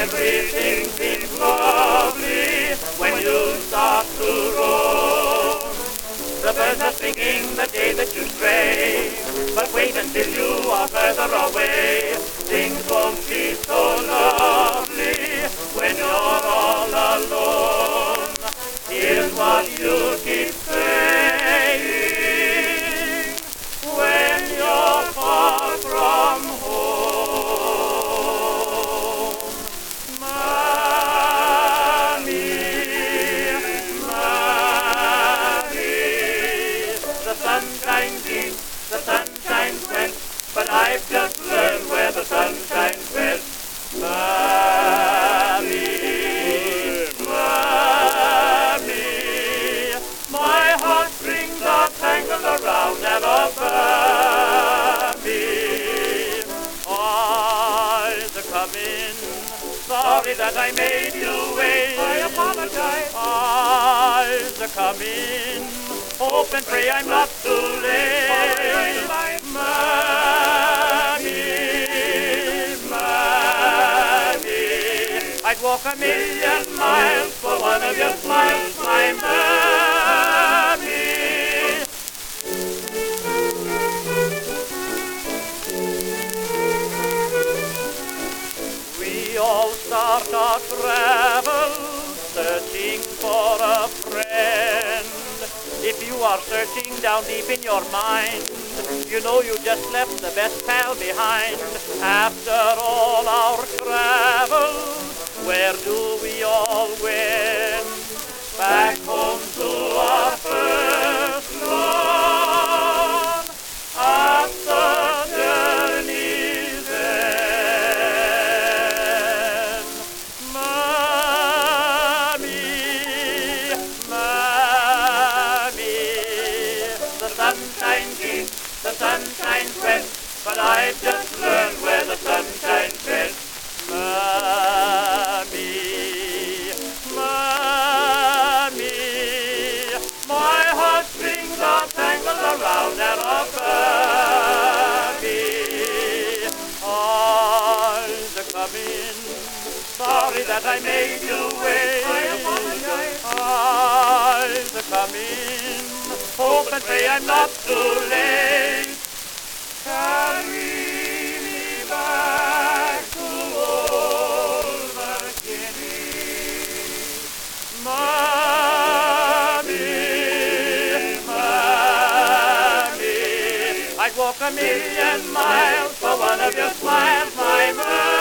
Everything seems lovely when you start to roam. The birds are singing the day that you stray, but wait until you are further away. Things won't be so lovely when you're all alone. Here's what you keep saying when you're far from home. Mommy, Mommy, the sun shines east, the sun shines west, but I've just learned where the sun shines best. Mommy, Mommy, my heartstrings are tangled around Alabama. Eyes are coming, sorry that I made you wait. I apologize. Eyes are coming, hope and pray I'm not too late. Mommy, Mommy, I'd walk a million miles for one of your smiles, my Mommy. We all start our travel searching for a friend. If you are searching down deep in your mind, you know you just left the best pal behind. After all our travels, where do we all win? Back home to our first love at the journey's end. Mommy, Mommy, the sun shines east, the sun shines west, but I've just learned where the sun shines best. Mommy, Mommy, my heartstrings are tangled around Alabama. Eyes are coming, sorry that I made you wait. I apologize. Eyes are coming, hope and pray I'm not too late. Carry me back to old McKinney. Mommy, Mommy, I'd walk a million miles for one of your smiles, my Mommy.